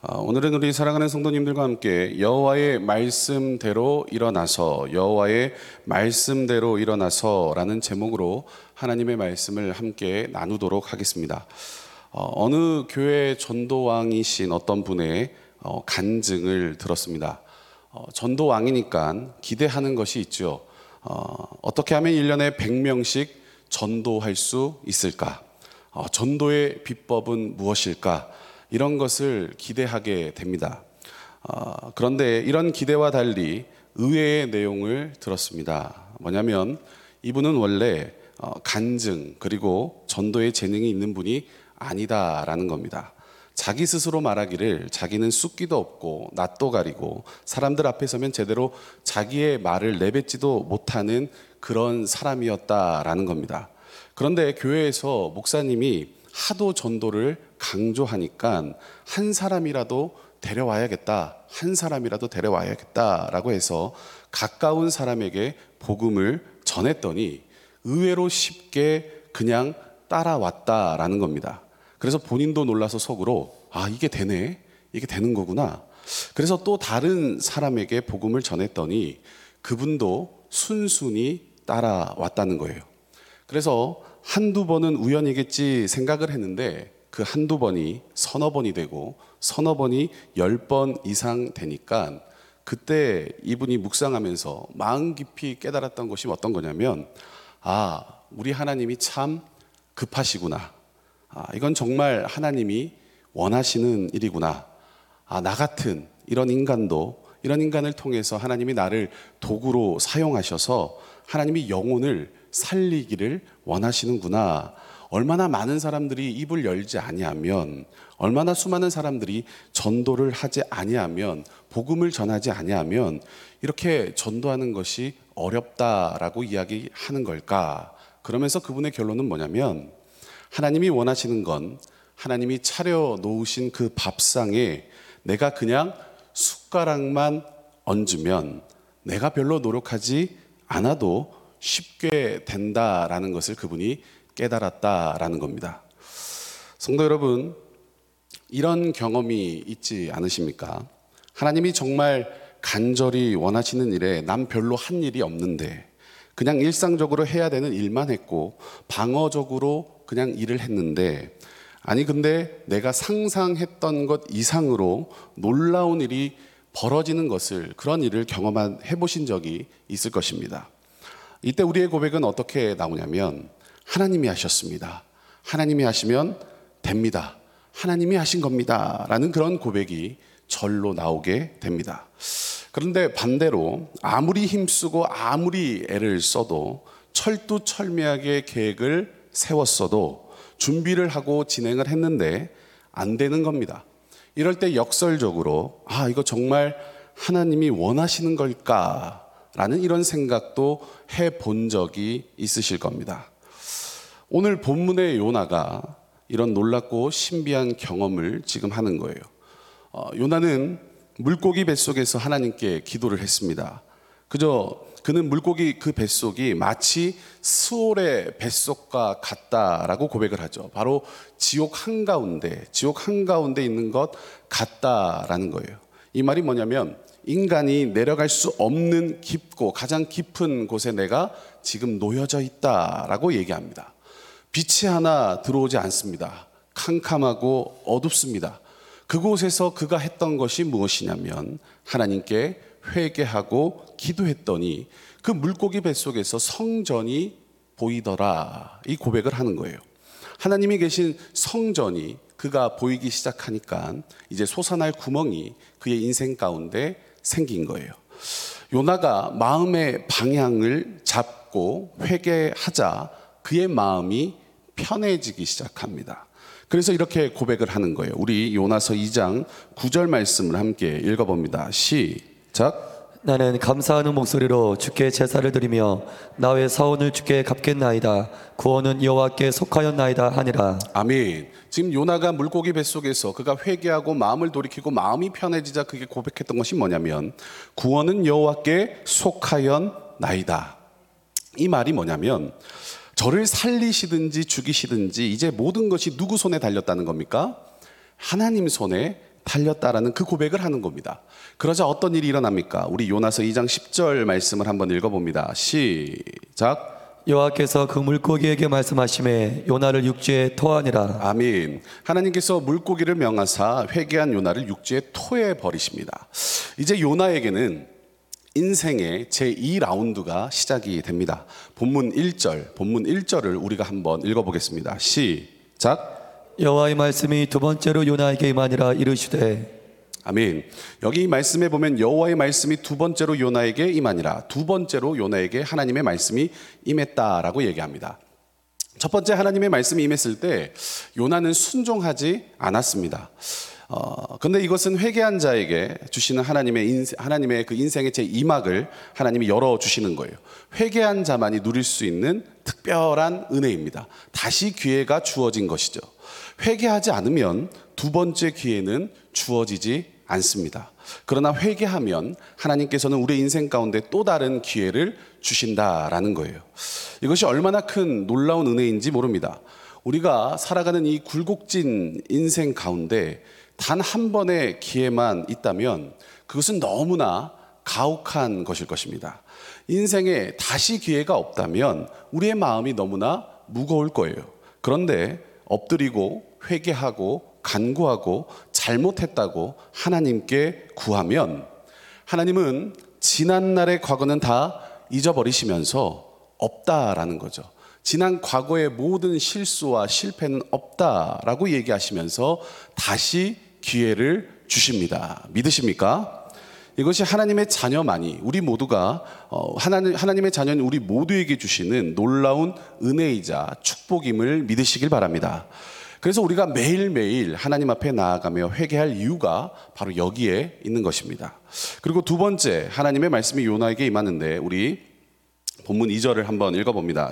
오늘은 우리 사랑하는 성도님들과 함께 여호와의 말씀대로 일어나서라는 제목으로 하나님의 말씀을 함께 나누도록 하겠습니다. 어느 교회 전도왕이신 어떤 분의 간증을 들었습니다. 전도왕이니까 기대하는 것이 있죠. 어떻게 하면 1년에 100명씩 전도할 수 있을까? 전도의 비법은 무엇일까? 이런 것을 기대하게 됩니다. 그런데 이런 기대와 달리 의외의 내용을 들었습니다. 뭐냐면 이분은 원래 간증 그리고 전도의 재능이 있는 분이 아니다라는 겁니다. 자기 스스로 말하기를 자기는 숫기도 없고 낯도 가리고 사람들 앞에 서면 제대로 자기의 말을 내뱉지도 못하는 그런 사람이었다라는 겁니다. 그런데 교회에서 목사님이 하도 전도를 강조하니까 한 사람이라도 데려와야겠다라고 해서 가까운 사람에게 복음을 전했더니 의외로 쉽게 그냥 따라왔다라는 겁니다. 그래서 본인도 놀라서 속으로 이게 되는 거구나. 그래서 또 다른 사람에게 복음을 전했더니 그분도 순순히 따라왔다는 거예요. 그래서 한두 번은 우연이겠지 생각을 했는데 그 한두 번이 서너 번이 되고 서너 번이 10번 이상 되니까 그때 이분이 묵상하면서 마음 깊이 깨달았던 것이 어떤 거냐면 우리 하나님이 참 급하시구나. 이건 정말 하나님이 원하시는 일이구나. 나 같은 이런 인간을 통해서 하나님이 나를 도구로 사용하셔서 하나님이 영혼을 살리기를 원하시는구나. 얼마나 많은 사람들이 입을 열지 아니하면, 얼마나 수많은 사람들이 전도를 하지 아니하면, 복음을 전하지 아니하면 이렇게 전도하는 것이 어렵다라고 이야기하는 걸까? 그러면서 그분의 결론은 뭐냐면 하나님이 원하시는 건 하나님이 차려 놓으신 그 밥상에 내가 그냥 숟가락만 얹으면 내가 별로 노력하지 않아도 쉽게 된다라는 것을 그분이 깨달았다라는 겁니다. 성도 여러분, 이런 경험이 있지 않으십니까? 하나님이 정말 간절히 원하시는 일에 난 별로 한 일이 없는데 그냥 일상적으로 해야 되는 일만 했고 방어적으로 그냥 일을 했는데 근데 내가 상상했던 것 이상으로 놀라운 일이 벌어지는 그런 일을 경험해 보신 적이 있을 것입니다. 이때 우리의 고백은 어떻게 나오냐면 하나님이 하셨습니다. 하나님이 하시면 됩니다. 하나님이 하신 겁니다. 라는 그런 고백이 절로 나오게 됩니다. 그런데 반대로 아무리 힘쓰고 아무리 애를 써도 철두철미하게 계획을 세웠어도 준비를 하고 진행을 했는데 안 되는 겁니다. 이럴 때 역설적으로 이거 정말 하나님이 원하시는 걸까? 라는 이런 생각도 해본 적이 있으실 겁니다. 오늘 본문의 요나가 이런 놀랍고 신비한 경험을 지금 하는 거예요. 요나는 물고기 뱃속에서 하나님께 기도를 했습니다. 그는 물고기 그 뱃속이 마치 스올의 뱃속과 같다라고 고백을 하죠. 바로 지옥 한가운데 있는 것 같다라는 거예요. 이 말이 뭐냐면 인간이 내려갈 수 없는 깊고 가장 깊은 곳에 내가 지금 놓여져 있다라고 얘기합니다. 빛이 하나 들어오지 않습니다. 캄캄하고 어둡습니다. 그곳에서 그가 했던 것이 무엇이냐면 하나님께 회개하고 기도했더니 그 물고기 뱃속에서 성전이 보이더라. 이 고백을 하는 거예요. 하나님이 계신 성전이 그가 보이기 시작하니까 이제 솟아날 구멍이 그의 인생 가운데 생긴 거예요. 요나가 마음의 방향을 잡고 회개하자 그의 마음이 편해지기 시작합니다. 그래서 이렇게 고백을 하는 거예요. 우리 요나서 2장 9절 말씀을 함께 읽어봅니다. 시작. 나는 감사하는 목소리로 주께 제사를 드리며 나의 사원을 주께 갚겠나이다. 구원은 여호와께 속하였나이다 하니라. 아멘. 지금 요나가 물고기 뱃속에서 그가 회개하고 마음을 돌이키고 마음이 편해지자 그게 고백했던 것이 뭐냐면 구원은 여호와께 속하였나이다. 이 말이 뭐냐면 저를 살리시든지 죽이시든지 이제 모든 것이 누구 손에 달렸다는 겁니까? 하나님 손에 달렸다라는 그 고백을 하는 겁니다. 그러자 어떤 일이 일어납니까? 우리 요나서 2장 10절 말씀을 한번 읽어봅니다. 시작. 여호와께서 그 물고기에게 말씀하시매 요나를 육지에 토하니라. 아멘. 하나님께서 물고기를 명하사 회개한 요나를 육지에 토해 버리십니다. 이제 요나에게는 인생의 제2라운드가 시작이 됩니다. 본문 1절을 우리가 한번 읽어보겠습니다. 시작. 여호와의 말씀이 두 번째로 요나에게 임하니라 이르시되. 아멘. 여기 말씀에 보면 여호와의 말씀이 두 번째로 요나에게 임하니라. 두 번째로 요나에게 하나님의 말씀이 임했다라고 얘기합니다. 첫 번째 하나님의 말씀이 임했을 때 요나는 순종하지 않았습니다. 근데 이것은 회개한 자에게 주시는 하나님의 그 인생의 제2막을 하나님이 열어주시는 거예요. 회개한 자만이 누릴 수 있는 특별한 은혜입니다. 다시 기회가 주어진 것이죠. 회개하지 않으면 두 번째 기회는 주어지지 않습니다. 그러나 회개하면 하나님께서는 우리의 인생 가운데 또 다른 기회를 주신다라는 거예요. 이것이 얼마나 큰 놀라운 은혜인지 모릅니다. 우리가 살아가는 이 굴곡진 인생 가운데 단 한 번의 기회만 있다면 그것은 너무나 가혹한 것일 것입니다. 인생에 다시 기회가 없다면 우리의 마음이 너무나 무거울 거예요. 그런데 엎드리고 회개하고 간구하고 잘못했다고 하나님께 구하면 하나님은 지난날의 과거는 다 잊어버리시면서 없다라는 거죠. 지난 과거의 모든 실수와 실패는 없다라고 얘기하시면서 다시 기회를 주십니다. 믿으십니까? 이것이 하나님의 자녀만이 우리 모두가 하나님의 자녀인 우리 모두에게 주시는 놀라운 은혜이자 축복임을 믿으시길 바랍니다. 그래서 우리가 매일매일 하나님 앞에 나아가며 회개할 이유가 바로 여기에 있는 것입니다. 그리고 두 번째 하나님의 말씀이 요나에게 임하는데 우리 본문 2절을 한번 읽어봅니다.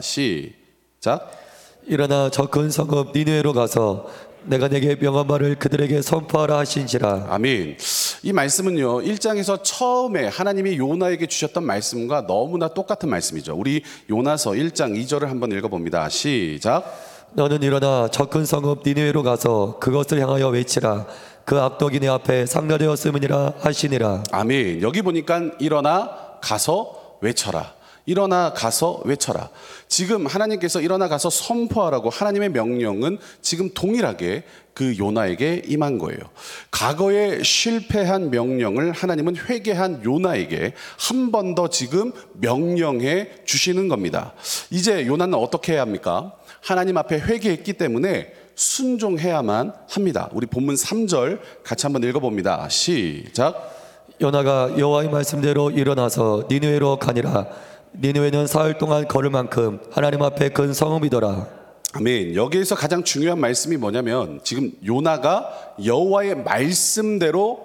시작. 일어나 저 큰 성읍 니느웨로 가서 내가 내게 명한 말을 그들에게 선포하라 하신지라. 아멘. 이 말씀은요 1장에서 처음에 하나님이 요나에게 주셨던 말씀과 너무나 똑같은 말씀이죠. 우리 요나서 1장 2절을 한번 읽어봅니다. 시작. 너는 일어나 저 큰 성읍 니느웨로 가서 그것을 향하여 외치라. 그 악독이 내 앞에 상려되었음이니라 하시니라. 아멘. 여기 보니까 일어나 가서 외쳐라. 일어나 가서 외쳐라. 지금 하나님께서 일어나 가서 선포하라고 하나님의 명령은 지금 동일하게 그 요나에게 임한 거예요. 과거에 실패한 명령을 하나님은 회개한 요나에게 한 번 더 지금 명령해 주시는 겁니다. 이제 요나는 어떻게 해야 합니까? 하나님 앞에 회개했기 때문에 순종해야만 합니다. 우리 본문 3절 같이 한번 읽어봅니다. 시작. 요나가 여호와의 말씀대로 일어나서 니느웨로 가니라. 니느웨는 사흘 동안 걸을 만큼 하나님 앞에 큰 성읍이더라. 아멘. 여기에서 가장 중요한 말씀이 뭐냐면 지금 요나가 여호와의 말씀대로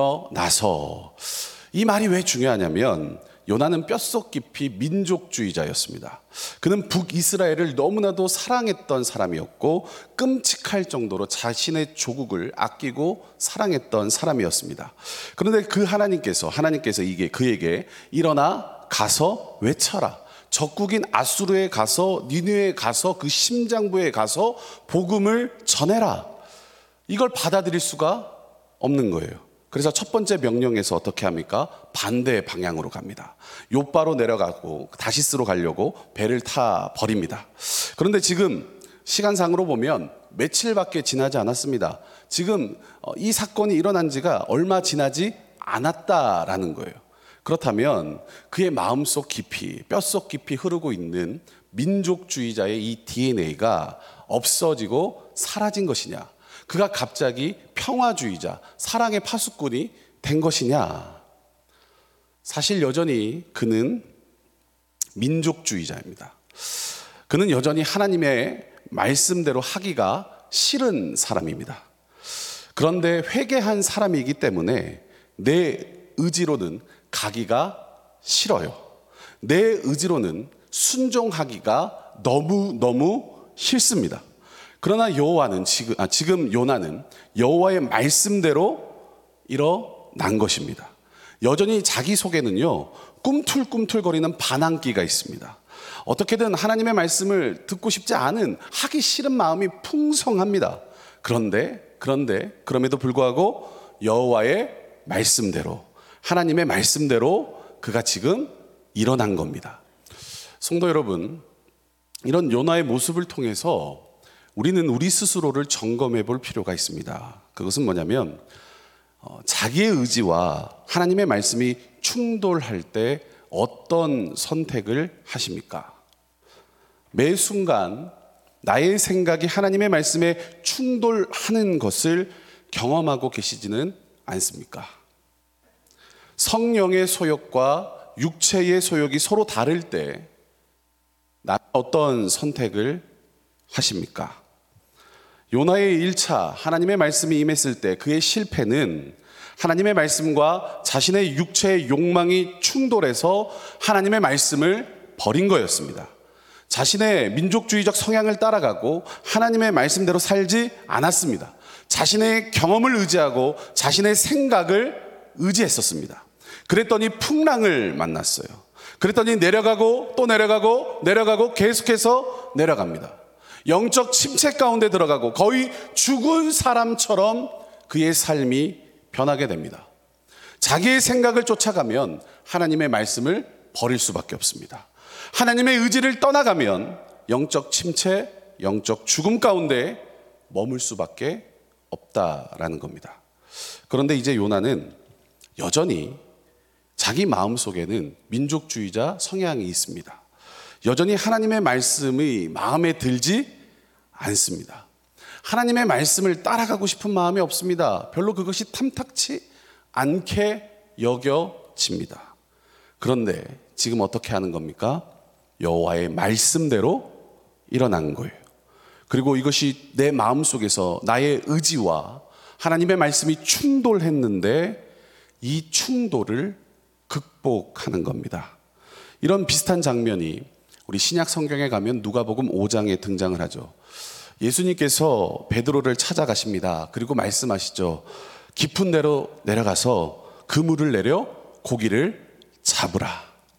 일어나서, 이 말이 왜 중요하냐면 요나는 뼛속 깊이 민족주의자였습니다. 그는 북이스라엘을 너무나도 사랑했던 사람이었고 끔찍할 정도로 자신의 조국을 아끼고 사랑했던 사람이었습니다. 그런데 그 하나님께서 그에게 일어나 가서 외쳐라. 적국인 아수르에 가서 니느웨에 가서 그 심장부에 가서 복음을 전해라. 이걸 받아들일 수가 없는 거예요. 그래서 첫 번째 명령에서 어떻게 합니까? 반대 방향으로 갑니다. 요바로 내려가고 다시스로 가려고 배를 타 버립니다. 그런데 지금 시간상으로 보면 며칠밖에 지나지 않았습니다. 지금 이 사건이 일어난 지가 얼마 지나지 않았다라는 거예요. 그렇다면 그의 마음속 깊이, 뼛속 깊이 흐르고 있는 민족주의자의 이 DNA가 없어지고 사라진 것이냐? 그가 갑자기 평화주의자, 사랑의 파수꾼이 된 것이냐? 사실 여전히 그는 민족주의자입니다. 그는 여전히 하나님의 말씀대로 하기가 싫은 사람입니다. 그런데 회개한 사람이기 때문에 내 의지로는 가기가 싫어요. 내 의지로는 순종하기가 너무너무 싫습니다. 그러나 지금 요나는 여호와의 말씀대로 일어난 것입니다. 여전히 자기 속에는요 꿈틀꿈틀거리는 반항기가 있습니다. 어떻게든 하나님의 말씀을 듣고 싶지 않은, 하기 싫은 마음이 풍성합니다. 그럼에도 불구하고 여호와의 말씀대로, 하나님의 말씀대로 그가 지금 일어난 겁니다. 성도 여러분, 이런 요나의 모습을 통해서 우리는 우리 스스로를 점검해 볼 필요가 있습니다. 그것은 뭐냐면 자기의 의지와 하나님의 말씀이 충돌할 때 어떤 선택을 하십니까? 매 순간 나의 생각이 하나님의 말씀에 충돌하는 것을 경험하고 계시지는 않습니까? 성령의 소욕과 육체의 소욕이 서로 다를 때 나는 어떤 선택을 하십니까? 요나의 1차 하나님의 말씀이 임했을 때 그의 실패는 하나님의 말씀과 자신의 육체의 욕망이 충돌해서 하나님의 말씀을 버린 거였습니다. 자신의 민족주의적 성향을 따라가고 하나님의 말씀대로 살지 않았습니다. 자신의 경험을 의지하고 자신의 생각을 의지했었습니다. 그랬더니 풍랑을 만났어요. 그랬더니 내려가고 또 내려가고 계속해서 내려갑니다. 영적 침체 가운데 들어가고 거의 죽은 사람처럼 그의 삶이 변하게 됩니다. 자기의 생각을 쫓아가면 하나님의 말씀을 버릴 수밖에 없습니다. 하나님의 의지를 떠나가면 영적 침체, 영적 죽음 가운데 머물 수밖에 없다라는 겁니다. 그런데 이제 요나는 여전히 자기 마음속에는 민족주의자 성향이 있습니다. 여전히 하나님의 말씀이 마음에 들지 않습니다. 하나님의 말씀을 따라가고 싶은 마음이 없습니다. 별로 그것이 탐탁치 않게 여겨집니다. 그런데 지금 어떻게 하는 겁니까? 여호와의 말씀대로 일어난 거예요. 그리고 이것이 내 마음속에서 나의 의지와 하나님의 말씀이 충돌했는데 이 충돌을 극복하는 겁니다. 이런 비슷한 장면이 우리 신약 성경에 가면 누가복음 5장에 등장을 하죠. 예수님께서 베드로를 찾아가십니다. 그리고 말씀하시죠. 깊은 데로 내려가서 그물을 내려 고기를 잡으라.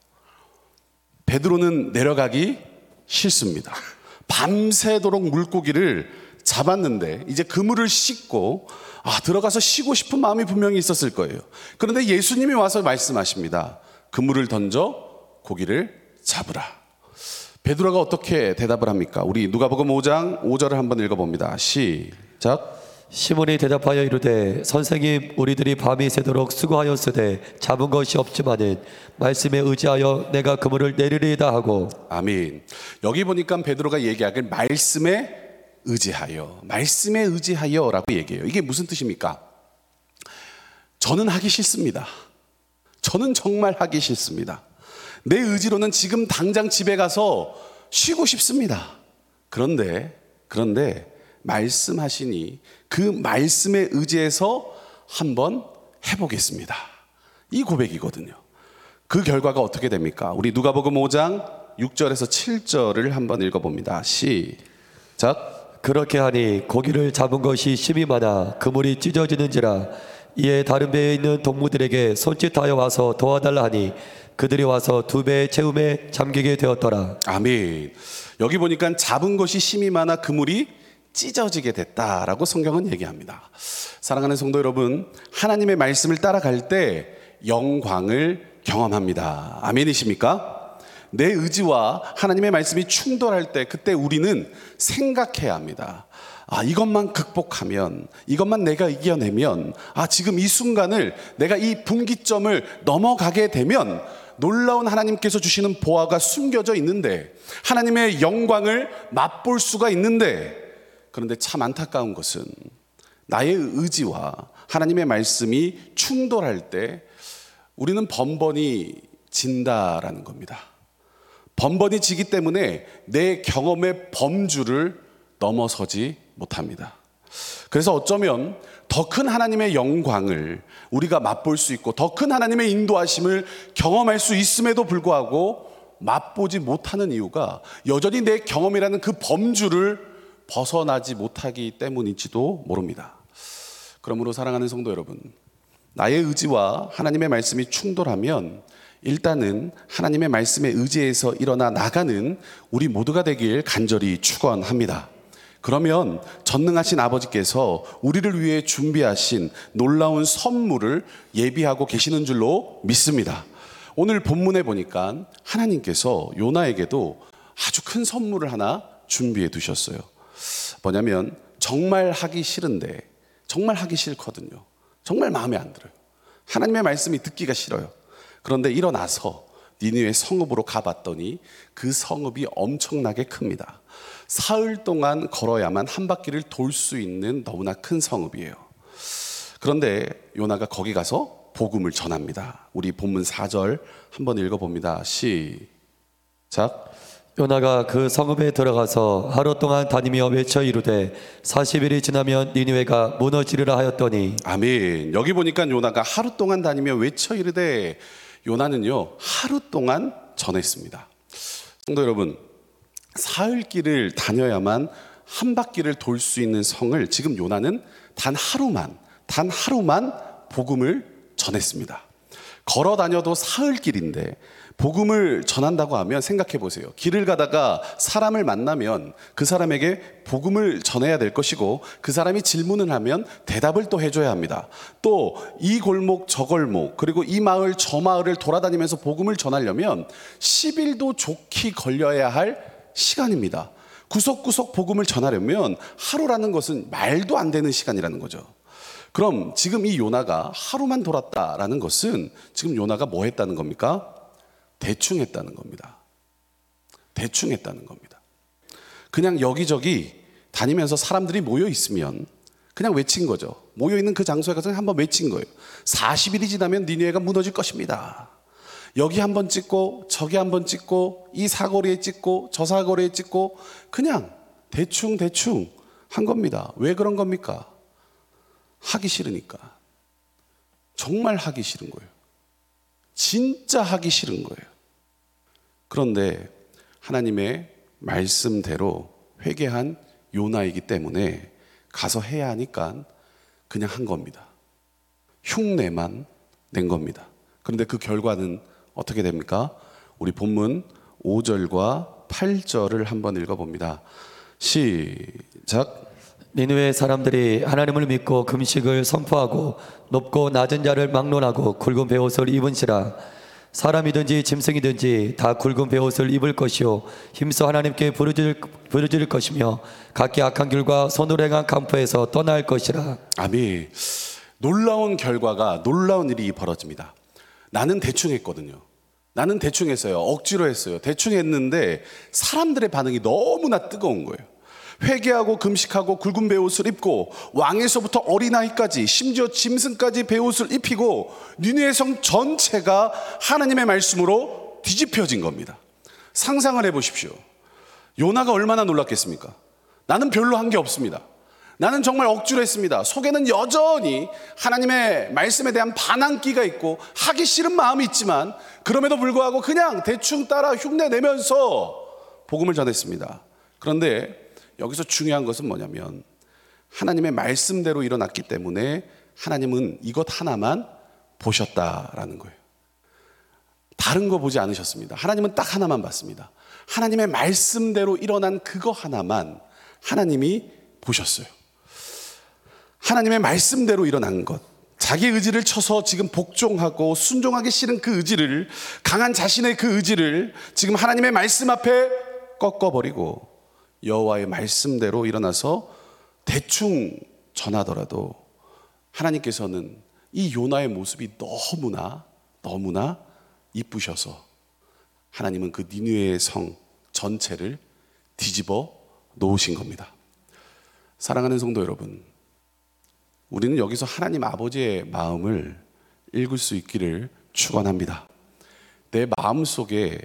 베드로는 내려가기 싫습니다. 밤새도록 물고기를 잡았는데 이제 그물을 씻고 들어가서 쉬고 싶은 마음이 분명히 있었을 거예요. 그런데 예수님이 와서 말씀하십니다. 그물을 던져 고기를 잡으라. 베드로가 어떻게 대답을 합니까? 우리 누가복음 5장 5절을 한번 읽어봅니다. 시작. 시몬이 대답하여 이르되 선생님 우리들이 밤이 새도록 수고하였으되 잡은 것이 없지만은 말씀에 의지하여 내가 그물을 내리리이다 하고. 아멘. 여기 보니까 베드로가 얘기하길 말씀에 의지하여라고 얘기해요. 이게 무슨 뜻입니까? 저는 하기 싫습니다. 저는 정말 하기 싫습니다. 내 의지로는 지금 당장 집에 가서 쉬고 싶습니다. 그런데 말씀하시니 그 말씀에 의지해서 한번 해보겠습니다. 이 고백이거든요. 그 결과가 어떻게 됩니까? 우리 누가복음 5장 6절에서 7절을 한번 읽어봅니다. 시작. 그렇게 하니 고기를 잡은 것이 심이 많아 그물이 찢어지는지라. 이에 다른 배에 있는 동무들에게 손짓하여 와서 도와달라 하니 그들이 와서 두 배의 채움에 잠기게 되었더라. 아멘. 여기 보니까 잡은 것이 심이 많아 그물이 찢어지게 됐다라고 성경은 얘기합니다. 사랑하는 성도 여러분, 하나님의 말씀을 따라갈 때 영광을 경험합니다. 아멘이십니까? 내 의지와 하나님의 말씀이 충돌할 때 그때 우리는 생각해야 합니다. 이것만 극복하면, 이것만 내가 이겨내면, 지금 이 순간을 내가 이 분기점을 넘어가게 되면 놀라운 하나님께서 주시는 보화가 숨겨져 있는데, 하나님의 영광을 맛볼 수가 있는데, 그런데 참 안타까운 것은 나의 의지와 하나님의 말씀이 충돌할 때 우리는 번번이 진다라는 겁니다. 번번이 지기 때문에 내 경험의 범주를 넘어서지 못합니다. 그래서 어쩌면 더 큰 하나님의 영광을 우리가 맛볼 수 있고 더 큰 하나님의 인도하심을 경험할 수 있음에도 불구하고 맛보지 못하는 이유가 여전히 내 경험이라는 그 범주를 벗어나지 못하기 때문인지도 모릅니다. 그러므로 사랑하는 성도 여러분, 나의 의지와 하나님의 말씀이 충돌하면 일단은 하나님의 말씀에 의지해서 일어나 나가는 우리 모두가 되길 간절히 축원합니다. 그러면 전능하신 아버지께서 우리를 위해 준비하신 놀라운 선물을 예비하고 계시는 줄로 믿습니다. 오늘 본문에 보니까 하나님께서 요나에게도 아주 큰 선물을 하나 준비해 두셨어요. 뭐냐면 정말 하기 싫은데, 정말 하기 싫거든요. 정말 마음에 안 들어요. 하나님의 말씀이 듣기가 싫어요. 그런데 일어나서 니느웨 성읍으로 가봤더니 그 성읍이 엄청나게 큽니다. 사흘 동안 걸어야만 한 바퀴를 돌 수 있는 너무나 큰 성읍이에요. 그런데 요나가 거기 가서 복음을 전합니다. 우리 본문 4절 한번 읽어봅니다. 시작. 요나가 그 성읍에 들어가서 하루 동안 다니며 외쳐 이르되 40일이 지나면 니느웨가 무너지리라 하였더니. 아멘. 여기 보니까 요나가 하루 동안 다니며 외쳐 이르되, 요나는요 하루 동안 전했습니다. 성도 여러분, 사흘길을 다녀야만 한 바퀴를 돌 수 있는 성을 지금 요나는 단 하루만 복음을 전했습니다. 걸어 다녀도 사흘길인데 복음을 전한다고 하면 생각해 보세요. 길을 가다가 사람을 만나면 그 사람에게 복음을 전해야 될 것이고, 그 사람이 질문을 하면 대답을 또 해줘야 합니다. 또 이 골목 저 골목, 그리고 이 마을 저 마을을 돌아다니면서 복음을 전하려면 10일도 좋게 걸려야 할 시간입니다. 구석구석 복음을 전하려면 하루라는 것은 말도 안 되는 시간이라는 거죠. 그럼 지금 이 요나가 하루만 돌았다라는 것은 지금 요나가 뭐 했다는 겁니까? 대충 했다는 겁니다. 대충 했다는 겁니다. 그냥 여기저기 다니면서 사람들이 모여 있으면 그냥 외친 거죠. 모여 있는 그 장소에 가서 한번 외친 거예요. 40일이 지나면 니느웨가 무너질 것입니다. 여기 한번 찍고 저기 한번 찍고 이 사거리에 찍고 저 사거리에 찍고 그냥 대충 한 겁니다. 왜 그런 겁니까? 하기 싫으니까. 정말 하기 싫은 거예요. 진짜 하기 싫은 거예요. 그런데 하나님의 말씀대로 회개한 요나이기 때문에 가서 해야 하니까 그냥 한 겁니다. 흉내만 낸 겁니다. 그런데 그 결과는 어떻게 됩니까? 우리 본문 5절과 8절을 한번 읽어봅니다. 시작. 니느웨 사람들이 하나님을 믿고 금식을 선포하고 높고 낮은 자를 막론하고 굵은 베옷을 입은시라. 사람이든지 짐승이든지 다 굵은 베옷을 입을 것이요 힘써 하나님께 부르짖을 것이며 각기 악한 길과 손으로 행한 강포에서 떠날 것이라. 아멘. 놀라운 결과가, 놀라운 일이 벌어집니다. 나는 대충 했거든요. 나는 대충 했어요. 억지로 했어요. 대충 했는데 사람들의 반응이 너무나 뜨거운 거예요. 회개하고 금식하고 굵은 베옷을 입고 왕에서부터 어린아이까지 심지어 짐승까지 베옷을 입히고 니느웨 성 전체가 하나님의 말씀으로 뒤집혀진 겁니다. 상상을 해보십시오. 요나가 얼마나 놀랐겠습니까? 나는 별로 한 게 없습니다. 나는 정말 억지로 했습니다. 속에는 여전히 하나님의 말씀에 대한 반항기가 있고 하기 싫은 마음이 있지만 그럼에도 불구하고 그냥 대충 따라 흉내내면서 복음을 전했습니다. 그런데 여기서 중요한 것은 뭐냐면 하나님의 말씀대로 일어났기 때문에 하나님은 이것 하나만 보셨다라는 거예요. 다른 거 보지 않으셨습니다. 하나님은 딱 하나만 봤습니다. 하나님의 말씀대로 일어난 그거 하나만 하나님이 보셨어요. 하나님의 말씀대로 일어난 것, 자기 의지를 쳐서 지금 복종하고 순종하기 싫은 그 의지를, 강한 자신의 그 의지를 지금 하나님의 말씀 앞에 꺾어버리고 여호와의 말씀대로 일어나서 대충 전하더라도 하나님께서는 이 요나의 모습이 너무나 이쁘셔서 하나님은 그 니느웨의 성 전체를 뒤집어 놓으신 겁니다. 사랑하는 성도 여러분, 우리는 여기서 하나님 아버지의 마음을 읽을 수 있기를 축원합니다. 내 마음속에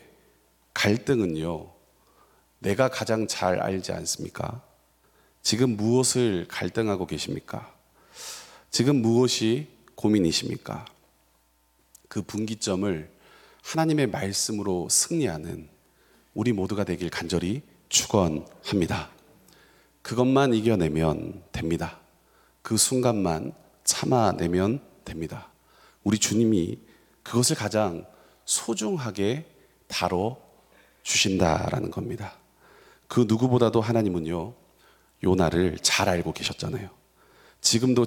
갈등은요, 내가 가장 잘 알지 않습니까? 지금 무엇을 갈등하고 계십니까? 지금 무엇이 고민이십니까? 그 분기점을 하나님의 말씀으로 승리하는 우리 모두가 되길 간절히 축원합니다. 그것만 이겨내면 됩니다. 그 순간만 참아내면 됩니다. 우리 주님이 그것을 가장 소중하게 다뤄 주신다라는 겁니다. 그 누구보다도 하나님은요, 요나를 잘 알고 계셨잖아요. 지금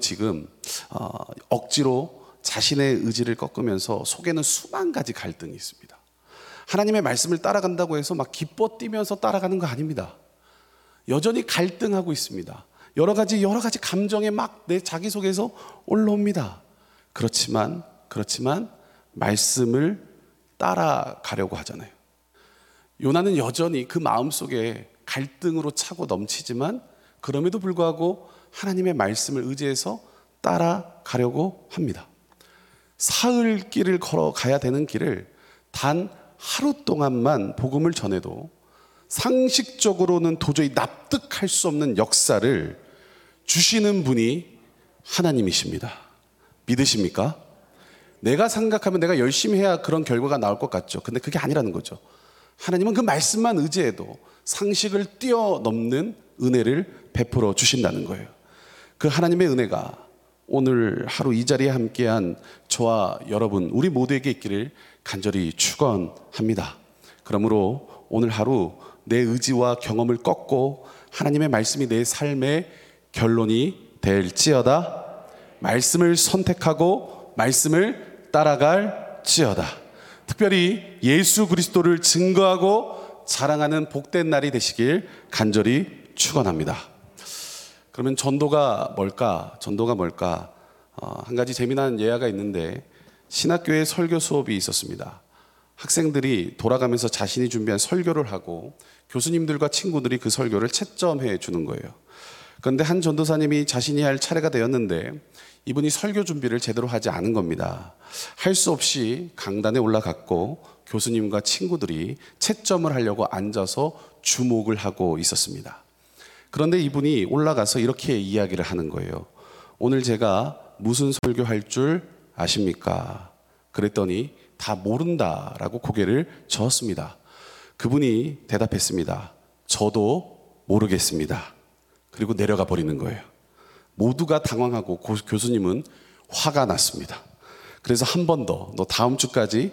억지로 자신의 의지를 꺾으면서 속에는 수만 가지 갈등이 있습니다. 하나님의 말씀을 따라간다고 해서 막 기뻐 뛰면서 따라가는 거 아닙니다. 여전히 갈등하고 있습니다. 여러 가지 감정에 막 내 자기 속에서 올라옵니다. 그렇지만 말씀을 따라가려고 하잖아요. 요나는 여전히 그 마음속에 갈등으로 차고 넘치지만 그럼에도 불구하고 하나님의 말씀을 의지해서 따라가려고 합니다. 사흘 길을 걸어가야 되는 길을 단 하루 동안만 복음을 전해도 상식적으로는 도저히 납득할 수 없는 역사를 주시는 분이 하나님이십니다. 믿으십니까? 내가 생각하면 내가 열심히 해야 그런 결과가 나올 것 같죠. 근데 그게 아니라는 거죠. 하나님은 그 말씀만 의지해도 상식을 뛰어넘는 은혜를 베풀어 주신다는 거예요. 그 하나님의 은혜가 오늘 하루 이 자리에 함께한 저와 여러분 우리 모두에게 있기를 간절히 축원합니다. 그러므로 오늘 하루 내 의지와 경험을 꺾고 하나님의 말씀이 내 삶의 결론이 될지어다. 말씀을 선택하고 말씀을 따라갈지어다. 특별히 예수 그리스도를 증거하고 자랑하는 복된 날이 되시길 간절히 축원합니다. 그러면 전도가 뭘까? 한 가지 재미난 예화가 있는데 신학교에 설교 수업이 있었습니다. 학생들이 돌아가면서 자신이 준비한 설교를 하고 교수님들과 친구들이 그 설교를 채점해 주는 거예요. 그런데 한 전도사님이 자신이 할 차례가 되었는데 이분이 설교 준비를 제대로 하지 않은 겁니다. 할 수 없이 강단에 올라갔고 교수님과 친구들이 채점을 하려고 앉아서 주목을 하고 있었습니다. 그런데 이분이 올라가서 이렇게 이야기를 하는 거예요. 오늘 제가 무슨 설교할 줄 아십니까? 그랬더니 다 모른다라고 고개를 저었습니다. 그분이 대답했습니다. 저도 모르겠습니다. 그리고 내려가 버리는 거예요. 모두가 당황하고 교수님은 화가 났습니다. 그래서 한 번 더 너 다음 주까지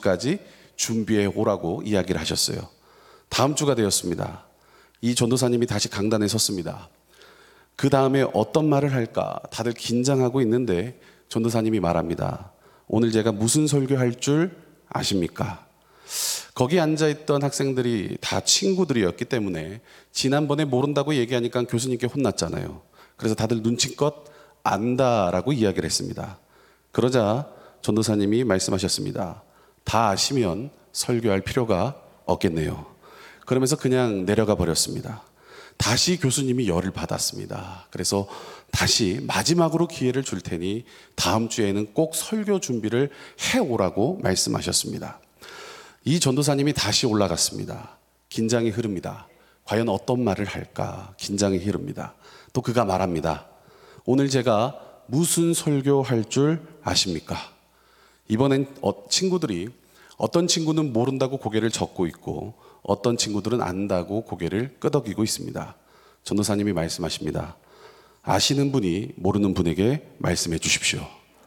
준비해 오라고 이야기를 하셨어요. 다음 주가 되었습니다. 이 전도사님이 다시 강단에 섰습니다. 그 다음에 어떤 말을 할까 다들 긴장하고 있는데 전도사님이 말합니다. 오늘 제가 무슨 설교할 줄 아십니까? 거기 앉아있던 학생들이 다 친구들이었기 때문에 지난번에 모른다고 얘기하니까 교수님께 혼났잖아요. 그래서 다들 눈치껏 안다라고 이야기를 했습니다. 그러자 전도사님이 말씀하셨습니다. 다 아시면 설교할 필요가 없겠네요. 그러면서 그냥 내려가 버렸습니다. 다시 교수님이 열을 받았습니다. 그래서 다시 마지막으로 기회를 줄 테니 다음 주에는 꼭 설교 준비를 해오라고 말씀하셨습니다. 이 전도사님이 다시 올라갔습니다. 긴장이 흐릅니다. 과연 어떤 말을 할까? 긴장이 흐릅니다. 또 그가 말합니다. 오늘 제가 무슨 설교할 줄 아십니까? 이번엔 친구들이 어떤 친구는 모른다고 고개를 젓고 있고 어떤 친구들은 안다고 고개를 끄덕이고 있습니다. 전도사님이 말씀하십니다. 아시는 분이 모르는 분에게 말씀해 주십시오.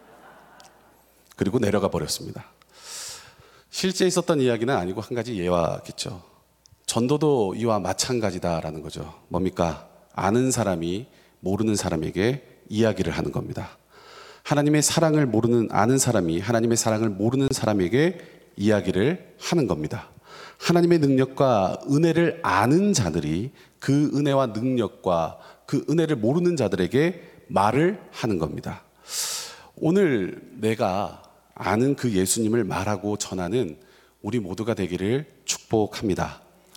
그리고 내려가 버렸습니다. 실제 있었던 이야기는 아니고 한 가지 예화겠죠. 전도도 이와 마찬가지다라는 거죠. 뭡니까? 아는 사람이 모르는 사람에게 이야기를 하는 겁니다. 하나님의 사랑을 아는 사람이 하나님의 사랑을 모르는 사람에게 이야기를 하는 겁니다. 하나님의 능력과 은혜를 아는 자들이 그 은혜와 능력과 그 은혜를 모르는 자들에게 말을 하는 겁니다. 오늘 내가 아는 그 예수님을 말하고 전하는 우리 모두가 되기를 축복합니다.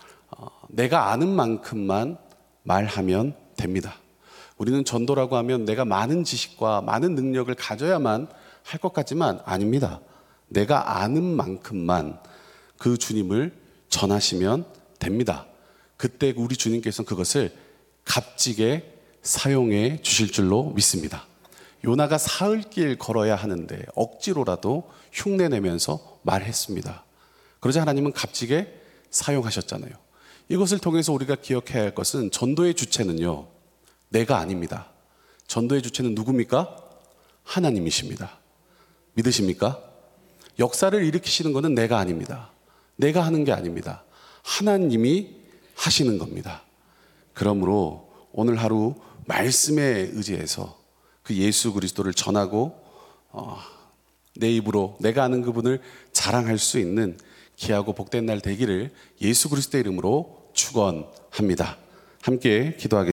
내가 아는 만큼만 말하면 됩니다. 우리는 전도라고 하면 내가 많은 지식과 많은 능력을 가져야만 할 것 같지만 아닙니다. 내가 아는 만큼만 그 주님을 전하시면 됩니다. 그때 우리 주님께서는 그것을 값지게 사용해 주실 줄로 믿습니다. 요나가 사흘길 걸어야 하는데 억지로라도 흉내내면서 말했습니다. 그러자 하나님은 값지게 사용하셨잖아요. 이것을 통해서 우리가 기억해야 할 것은 전도의 주체는요, 내가 아닙니다. 전도의 주체는 누굽니까? 하나님이십니다. 믿으십니까? 역사를 일으키시는 것은 내가 아닙니다. 내가 하는 게 아닙니다. 하나님이 하시는 겁니다. 그러므로 오늘 하루 말씀에 의지해서 그 예수 그리스도를 전하고 내 입으로 내가 아는 그분을 자랑할 수 있는 귀하고 복된 날 되기를 예수 그리스도의 이름으로 축원합니다. 함께 기도하겠습니다.